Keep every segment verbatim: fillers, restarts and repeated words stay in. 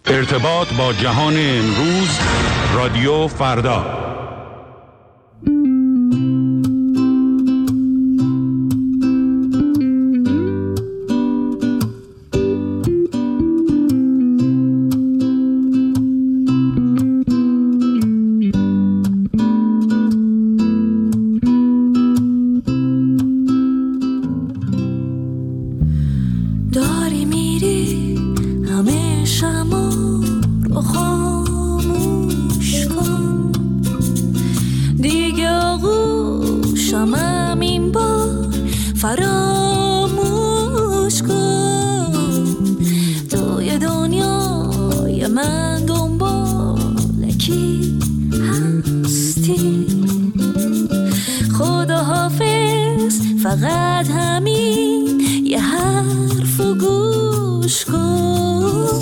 ارتباط با جهان امروز، رادیو فردا. فقط همین یه حرف و گوش کن.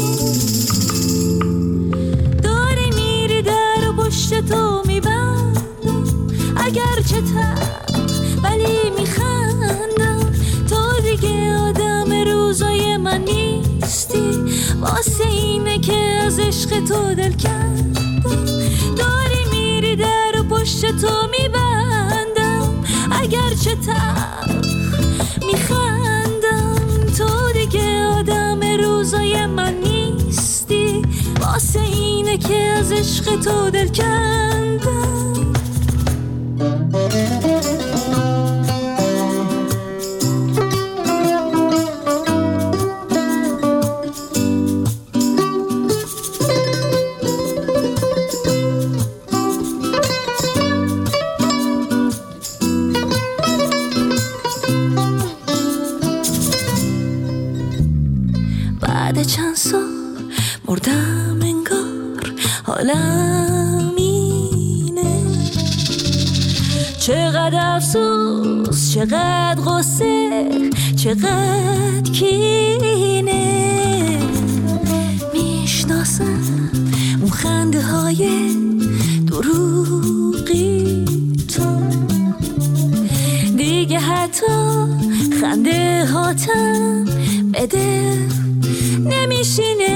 داری میری در و پشت تو میبندم، اگر چه تر ولی میخندم. تو دیگه آدم روزای من نیستی، واسه اینه که از عشق تو دل کندم. داری میری در و پشت تو میبندم، اگر چه تر میخندم. تو دیگه آدم روزای من نیستی، واسه اینه که از عشق تو دل کندم. بعد چند سال مردم انگار، حالم اینه. چقدر افسوس، چقدر غصه، چقدر کینه. میشناسم اون خنده های دروغی تو، دیگه حتی خنده هاتم بده نمیشینه.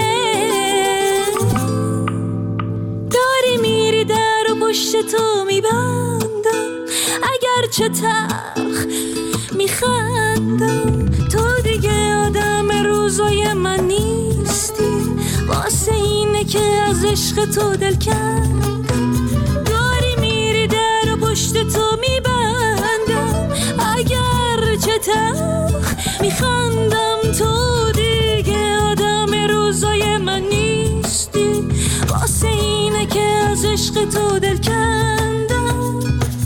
داری میری در و پشت تو میبندم، اگر چه تلخ میخندم. تو دیگه آدم روزای من نیستی، واسه اینه که از عشق تو دل کندم. داری میری در و پشت تو میبندم، اگر چه تلخ میخندم. تو دیگه آدم روزای من نیستی، واسه اینه که از عشق تو دل کندم.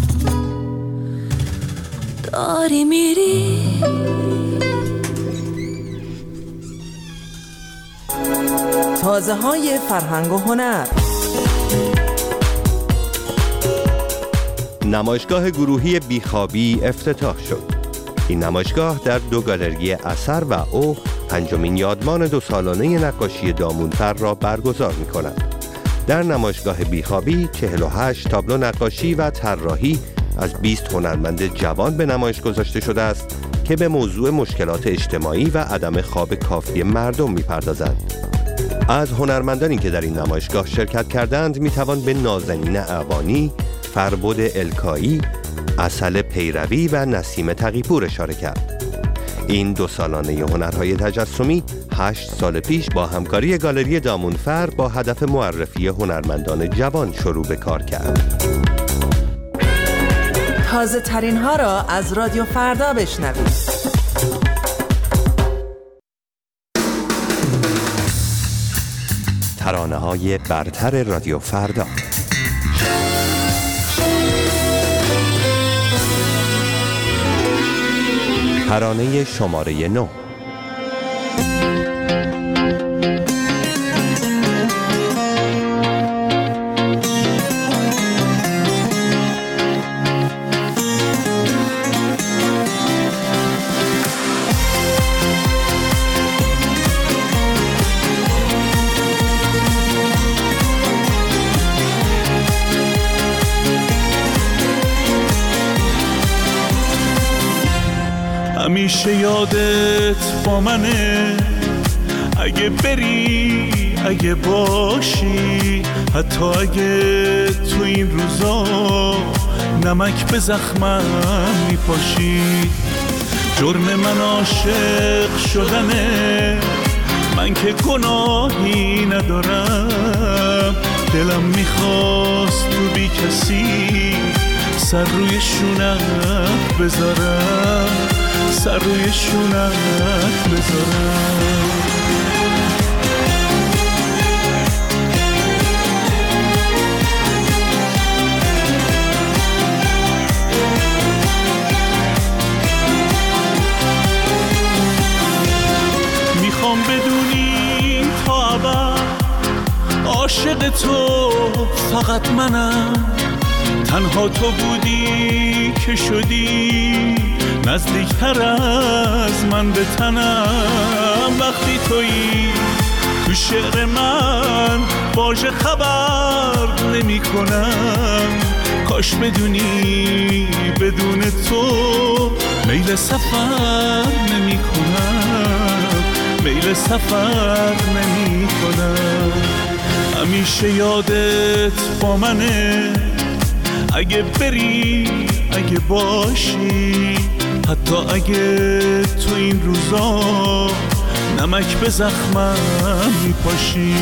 داری میری. تازه های فرهنگ و هنر. نمایشگاه گروهی بیخوابی افتتاح شد. این نمایشگاه در دو گالری اثر و او پنجمین یادمان دو سالانه نقاشی دامونفر را برگزار می کند. در نمایشگاه بیخوابی چهل و هشت تابلو نقاشی و طراحی از بیست هنرمند جوان به نمایش گذاشته شده است که به موضوع مشکلات اجتماعی و عدم خواب کافی مردم می پردازند. از هنرمندانی که در این نمایشگاه شرکت کردند می توان به نازنین اعوانی، فربد الکایی، عسل پیروی و نسیم تقی‌پور اشاره کرد. این دو سالانه هنرهای تجسمی هشت سال پیش با همکاری گالری دامونفر با هدف معرفی هنرمندان جوان شروع به کار کرد. تازه ترین ها را از رادیو فردا بشنوید. ترانه های برتر رادیو فردا. ترانه شماره نو. همیشه یادت با منه، اگه بری اگه باشی، حتی اگه تو این روزا نمک به زخمم میپاشی. جرم من عاشق شدنه، من که گناهی ندارم. دلم میخواست تو بی کسی سر روی شونت بذارم، سر روی شونت بذارم. میخوام بدونی تا ابد عاشق تو فقط منم. تنها تو بودی که شدی نزدیکتر از من به تنم. وقتی تویی تو شعر من واژه خبر نمی کنم. کاش بدونی بدون تو میل سفر نمی کنم، میل سفر نمی کنم. همیشه یادت با منه، اگه بری اگه باشی، حتی اگه تو این روزا نمک به زخمم میپاشی.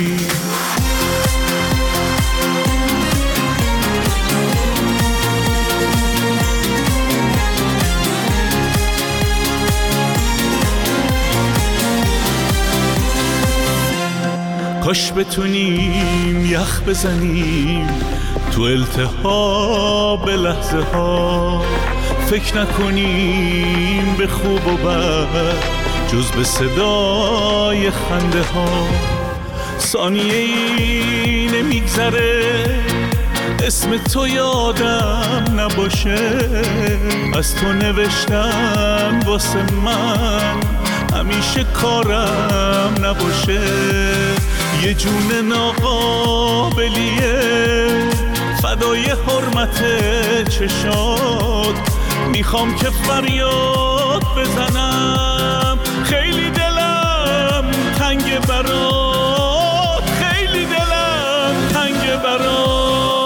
کاش بتونیم یخ بزنیم تو التهاب لحظه ها، فکر نکنیم به خوب و بد جز به صدای خنده ها. ثانیه ای نمیگذره اسم تو یادم نباشه. از تو نوشتن واسه من همیشه کارم نباشه. یه جون ناقابلیه فدای حرمت چشات. میخوام که فریاد بزنم، خیلی دلم تنگ برات، خیلی دلم تنگ برات.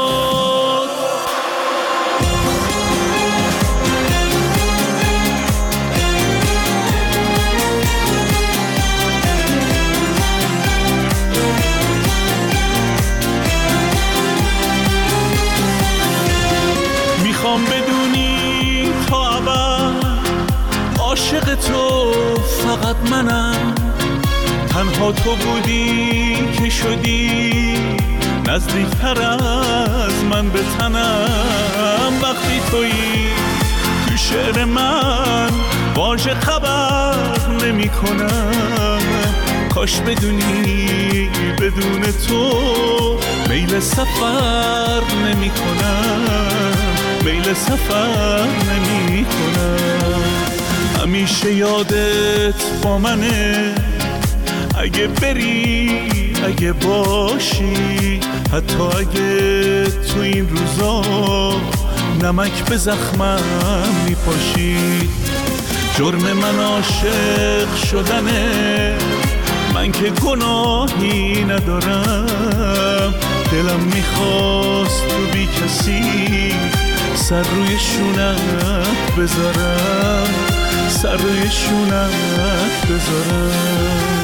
میخوام بدونی تا ابد عاشق تو فقط منم. تنها تو بودی که شدی نزدیکتر از من به تنم. وقتی تویی تو شعر من واژه خبر نمی کنم. کاش بدونی بدون تو میل سفر نمی کنم، میل سفر نمی کنم. همیشه یادت با منه، اگه بری اگه باشی، حتی اگه تو این روزا نمک به زخمم میپاشی. جرم من عاشق شدنه، من که گناهی ندارم. دلم میخواست تو بی کسی سر روی شونت بذارم، سر روی شونت بذارم.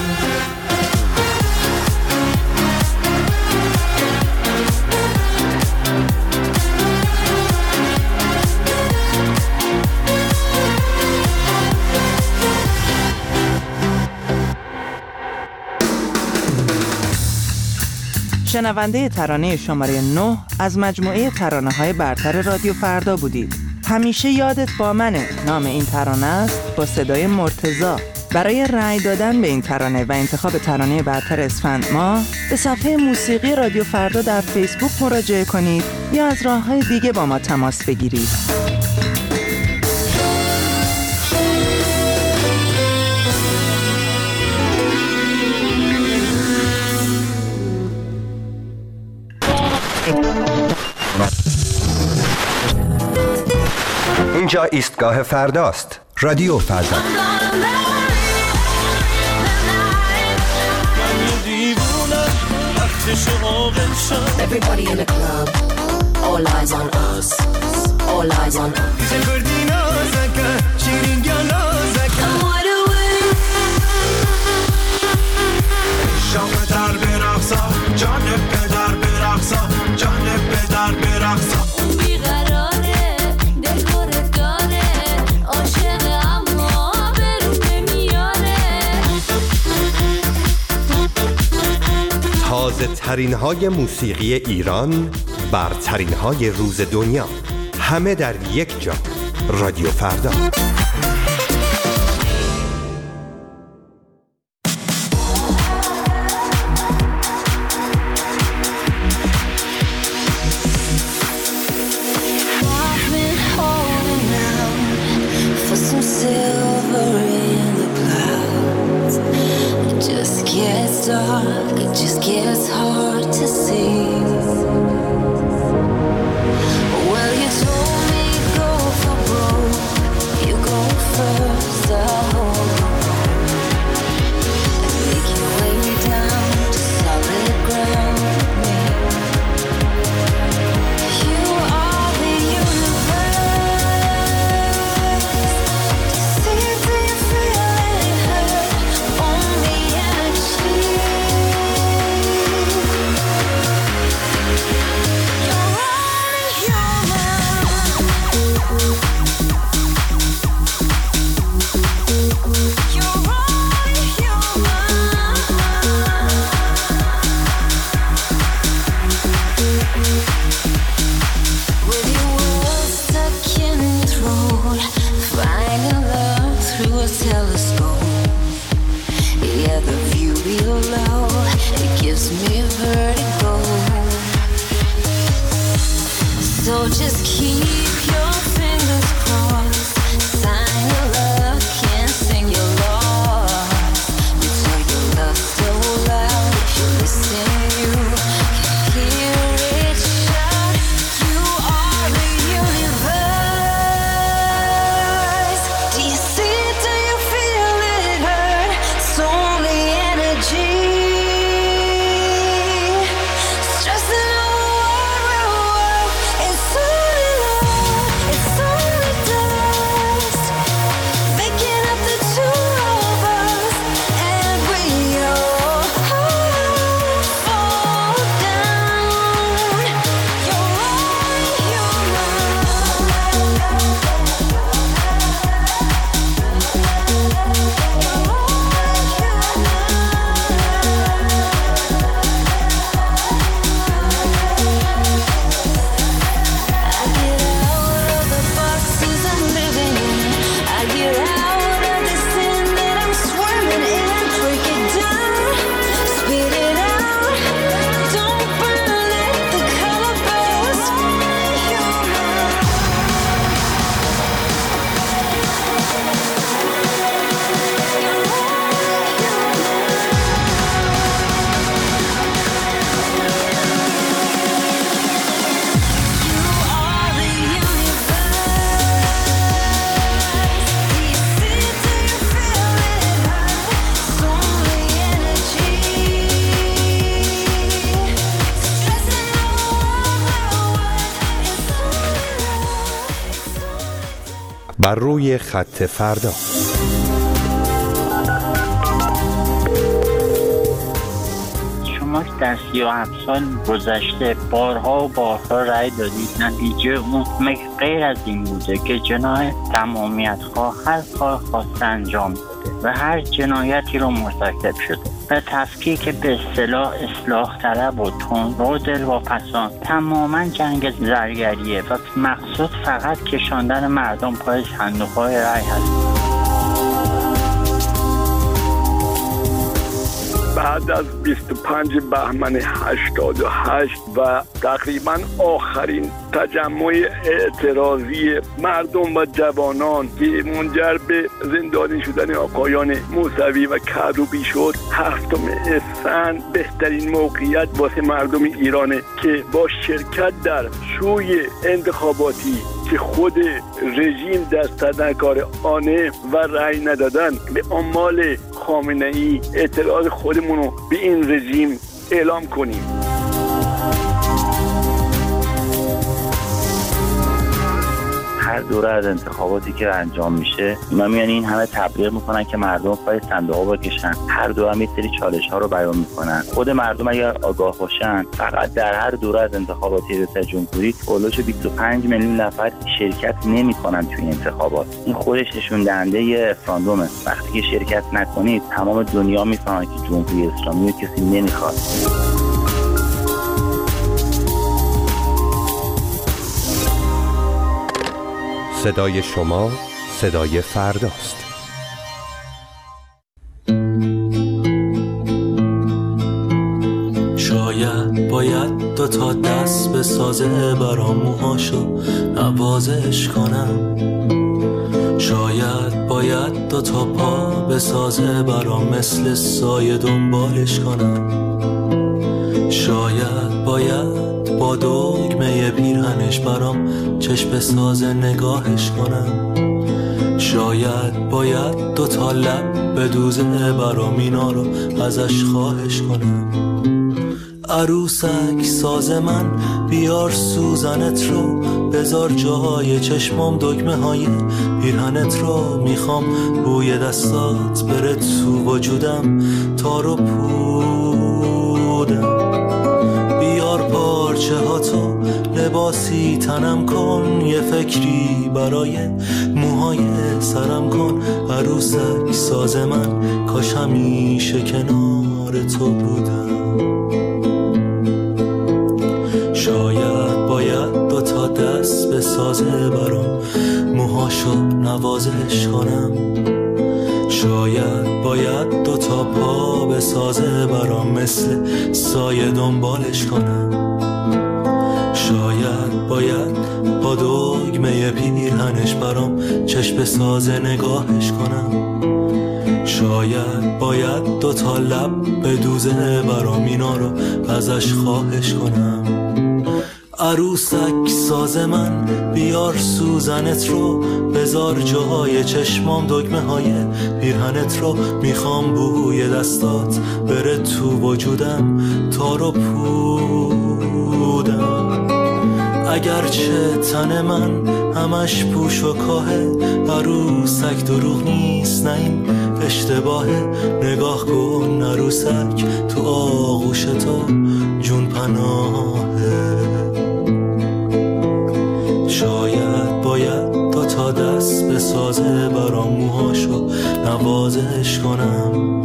شنونده ترانه شماره نه از مجموعه ترانه‌های برتر رادیو فردا بودید. همیشه یادت با منه نام این ترانه است، با صدای مرتضی. برای رأی دادن به این ترانه و انتخاب ترانه برتر اسفند ماه به صفحه موسیقی رادیو فردا در فیسبوک مراجعه کنید یا از راه‌های دیگه با ما تماس بگیرید. اینجا ایستگاه فرداست. رادیو فردا. من دیوونه آتش عاقل شد. Everybody in the club, all eyes on us, all eyes on us. شکردی نازکه شیرین یا نازکه شام در برقصا جان پدر برقصا جان پدر برقصا اون بیقراره دلگوره داره عاشق اما برون نمیاره. تازه ترین های موسیقی ایران، برترین های روز دنیا، همه در یک جا. رادیو فردا. Dark, it just gets hard to see. Well, you told me go for broke, you go first, I'll hold the rope and make your way down to solid ground with me. You are the universe. See, do you feel it hurt? Only energy. So just keep your fingers crossed, sign your luck and sing your loss. You tell your love so loud, if you listen you can hear it shout. You are the universe. Do you see it, do you feel it hurt? It's only energy. Stressing بر روی خط فردا. شما در سی و هفت سال گذشته بارها و بارها رأی دادید، نتیجه اون غیر از این بوده که جناح تمامیت خواه هر کار خواسته انجام داده و هر جنایتی رو مرتکب شده و تفکیک به اصطلاح اصلاح طلب و تندرو و دلواپسان تماما جنگ زرگریه و مقصود فقط کشاندن مردم پای صندوق‌های رأی هست. بعد از بیست و پنج بهمن هشتاد و هشت و تقریبا آخرین تجمع اعتراضی مردم و جوانان که منجر به زندانی شدن آقایان موسوی و کروبی شد، هفتم اسفند بهترین موقعیت واسه مردم ایرانه که با شرکت در شوی انتخاباتی که خود رژیم دست دادن کار آنه و رأی ندادن به آمال خامنه‌ای اعتراض خودمونو به این رژیم اعلام کنیم. هر دوره از انتخاباتی که انجام میشه اینا میان این همه تبلیغ میکنن که مردم پای صندوق‌ها بکشن. هر دوره هم یه سری چالش ها رو بیان میکنن. خود مردم اگر آگاه باشن فقط در هر دوره از انتخاباتی ریاست جمهوری اولش بیست و پنج میلیون نفر شرکت نمیکنن توی انتخابات. این خودش نشون دهنده یه رفراندومه. وقتی که شرکت نکنید تمام دنیا میفهمن که جمهوری اسلامی رو کسی نمیخواد. صدای شما صدای فرداست. شاید باید دو تا دست به سازه برام موهاشو نوازش کنم. شاید باید دو تا پا به سازه برام مثل سایه دنبالش کنم. شاید باید با دگمه پیرهنش برام چشم ساز نگاهش کنم. شاید باید دو تا لب بدوزه برام اینا رو ازش خواهش کنم. عروسک ساز من بیار سوزنت رو بذار جاهای چشمم دگمه های پیرهنت رو میخوام بوی دستات بره تو وجودم تا رو پودم. بیار پارچه ها تو لباسی تنم کن یه فکری برای موهای سرم کن. عروسک ساز من کاش همیشه کنار تو بودم. شاید باید دو تا دست به سازه برام موهاشو نوازش کنم. شاید باید دو تا پا به سازه برام مثل سایه دنبالش کنم. شاید باید با دگمه پیرهنش برام چشم سازه نگاهش کنم. شاید باید دو تا لب بدوزه برام اینا رو ازش خواهش کنم. عروسک ساز من بیار سوزنت رو بذار جاهای چشمام دگمه های پیرهنت رو میخوام بوی دستات بره تو وجودم تا رو پودم. اگرچه تن من همش پوش و کاهه عروسک دروغ نیست نه این اشتباهه. نگاه کن عروسک تو آغوش تو جون پناهه. شاید باید دو تا دست به سازه برام موهاشو نوازش کنم.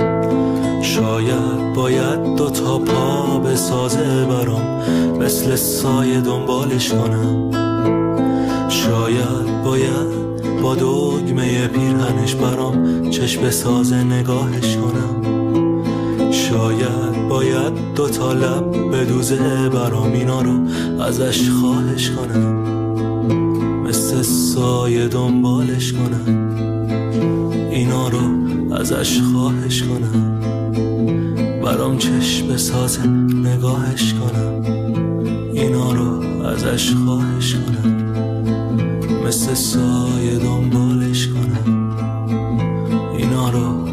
شاید باید دو تا پا به سازه برام مثل سایه دنبالش کنم. شاید باید با دگمه پیرهنش برام چشم سازه نگاهش کنم. شاید باید دو تا لب بدوزه برام اینا رو ازش خواهش کنم. مثل سایه دنبالش کنم. اینا رو ازش خواهش کنم. برام چشم سازه نگاهش کنم. اینا رو ازش خواهش کنم. مثل سایه دنبالش کنم. اینا رو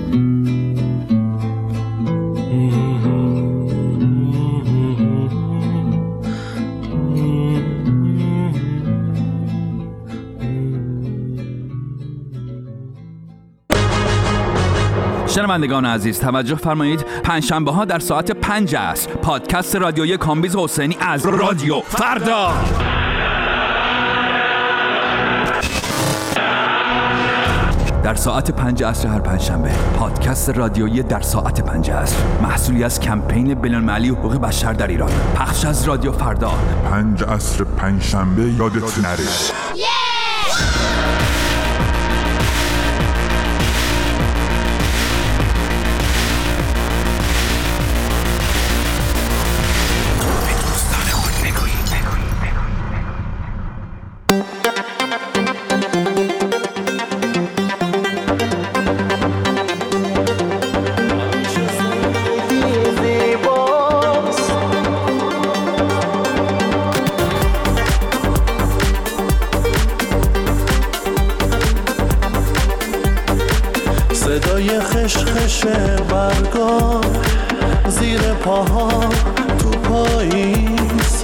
شنوندگان عزیز توجه فرمایید. پنجشنبه ها در ساعت پنج عصر پادکست رادیویی کامبیز حسینی از رادیو فردا. در ساعت پنج عصر هر پنجشنبه پادکست رادیویی در ساعت پنج عصر محصولی از کمپین بین‌المللی حقوق بشر در ایران. پخش از رادیو فردا. پنج عصر پنجشنبه یادت نره. زیر پاها تو پاییز،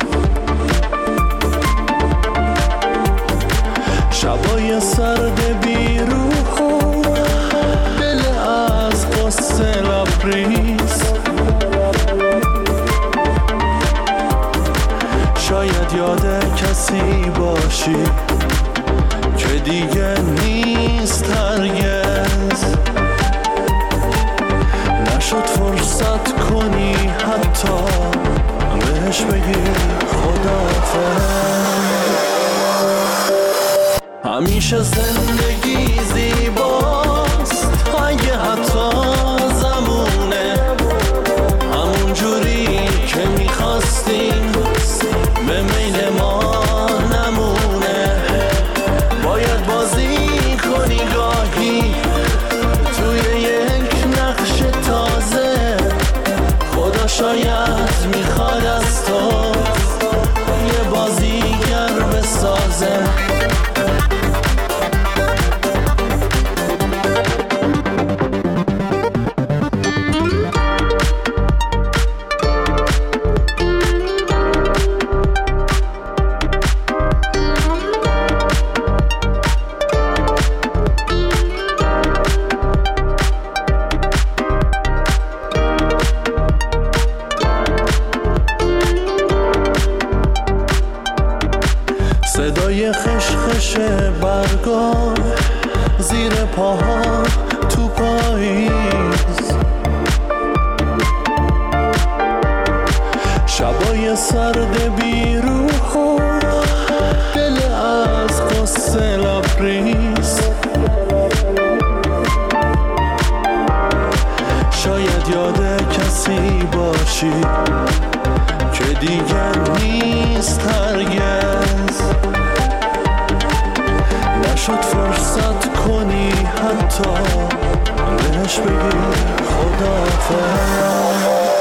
شبای سرد بی روح و دل از قصه لبریز. شاید یاد کسی باشی که دیگه نیست هرگز، نشد فرصت کنی حتی بهش بگی خداحافظ. همیشه زندگی زیباست اگه حتی زمونه همون جوری که میخواستیم به میل ما نمونه. باید بازی کنی گاهی توی یک نقش تازه، خدا شاید میخواد از تو یه بازیگر بسازه. صدای خشخش برگا زیر پاها تو پاییز، شبای سرد بی روح و دل از قصه لبریز. شاید یاد کسی باشی که دیگر نیست هرگز، نشد فرصت کنی حتی بهش بگی خداحافظ.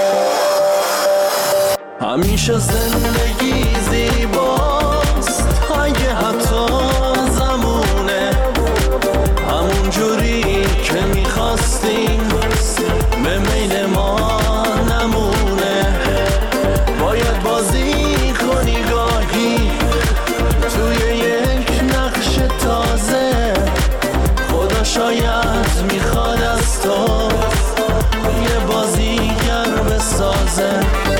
همیشه زندگی زیباست اگه حتی زمونه همون جوری که میخواستیم به میل ما نمونه. باید بازی کنی گاهی توی یک نقش تازه، خدا شاید میخواد از تو یه بازیگر بسازه.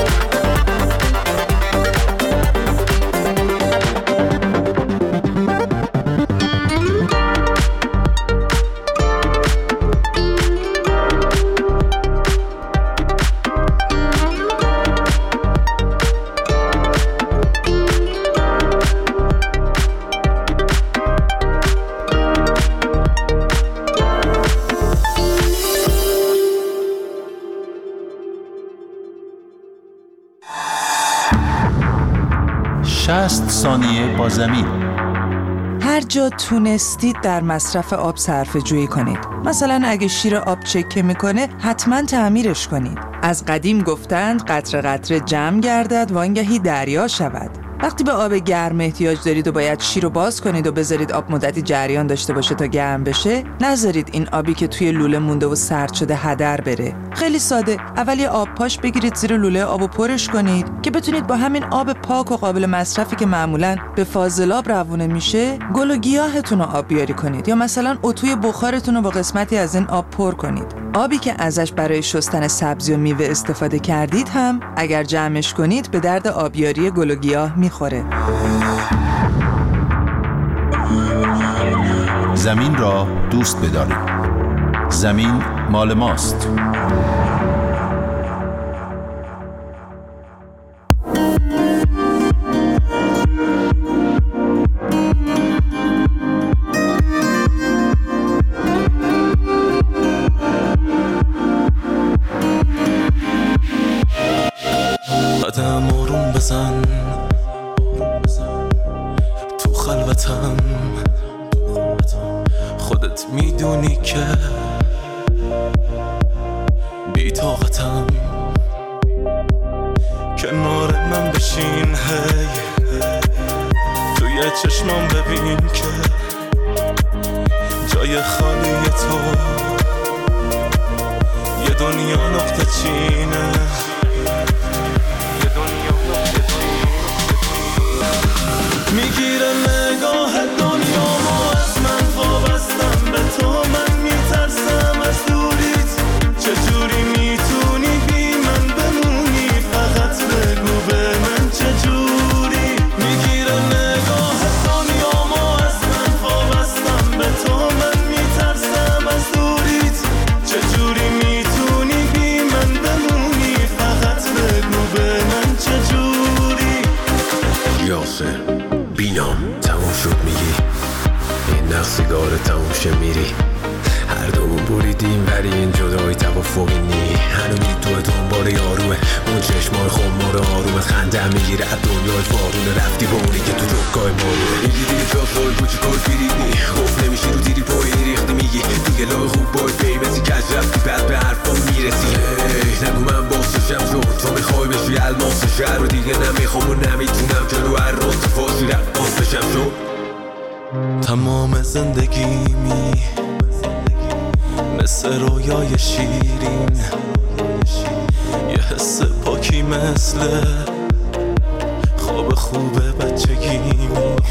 شصت ثانیه با زمین. هر جا تونستید در مصرف آب صرفه جویی کنید. مثلا اگه شیر آب چکه میکنه حتما تعمیرش کنید. از قدیم گفتند قطره قطره جمع گردد وانگهی دریا شود. وقتی به آب گرم احتیاج دارید و باید شیر رو باز کنید و بذارید آب مدتی جریان داشته باشه تا گرم بشه، نذارید این آبی که توی لوله مونده و سرد شده هدر بره. خیلی ساده، اول یه آب پاش بگیرید زیر لوله آبو پرش کنید که بتونید با همین آب پاک و قابل مصرفی که معمولاً به فاضلاب روونه میشه گل و گیاهتون رو آب بیاری کنید، یا مثلا اتوی بخارتون رو با قسمتی از این آب پر کنید. آبی که ازش برای شستن سبزی و میوه استفاده کردید هم اگر جمعش کنید به درد آبیاری گل و گیاه میخوره. زمین را دوست بدارید. زمین مال ماست. قدم آروم بزن تو خلوتم، خودت میدونی که بی طاقتم. کنار من بشین هی توی چشمام ببین که جای خالی تو یه دنیا نقطه چینه. واسه بینام تموم شد میگی این نقصگار تموم شه میری هر دومون بریدیم ولی این جدایی توافقی نی هنونی تو دنبال یاروه اون چشمای خمار آرومت خنده میگیره از دنیای فارونه رفتی با اونی که تو جوکای مارونه میگی دیگه جاکای بوچی کار بیریدنی خوف نمیشی رو دیری پایی ریختی میگی دیگه لای خوب بای بیمتی کج رفتی بعد به حرفام میرسی ای نگو من باسشم شد تو میخوای بشی الماس شهر رو دیگه نمیخوام و نمیتونم جلو هر روز فاسی رفت بشم شد تمام زندگیمی مثل رویای شیرین یه حس پاکی مثل خواب خوبه بچگیمی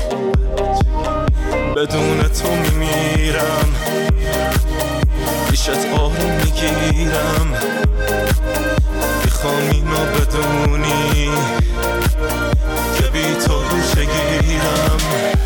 بدون تو میمیرم پیشت آروم میگیرم میخوام اینو بدونی که بی تو روشه گیرم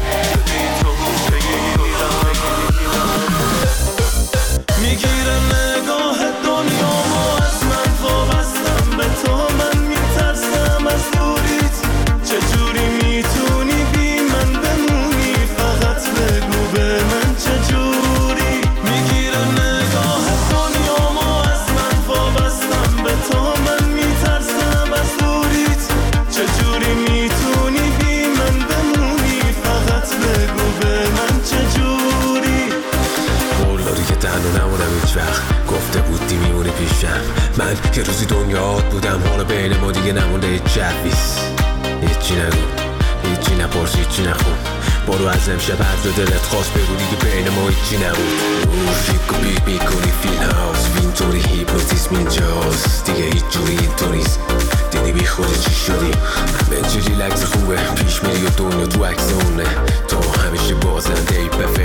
میگیره نگاه دنیامو از من وابستم به تو من میترسم از دوریت چجوری میتونی بی من بمونی فقط بگو به من چجوری میگیره نگاه دنیامو از من وابستم به تو من میترسم از دوریت چجوری میتونی بی من بمونی فقط بگو به من چجوری مولاری که تنها نمونم هیچ وقت گفته بودی میمونی پیشم من که روزی دنیات بودم حالا بین ما دیگه نمونده هیچ جویز هیچی نگو هیچی نپرس هیچی نخون برو از امشب هر جا دلت خواست بگو دیگه بین ما هیچی نبود شیک و بیت میکنی فیل هاوس اینطوری هیپنوتیزم اینجاست دیگه هیچ جوری اینطوریست دیدی بی خودی چی شدی همه چی ریلکس خوبه پیش میری و دنیا تو عکس اونه تو همیشه بازنده ای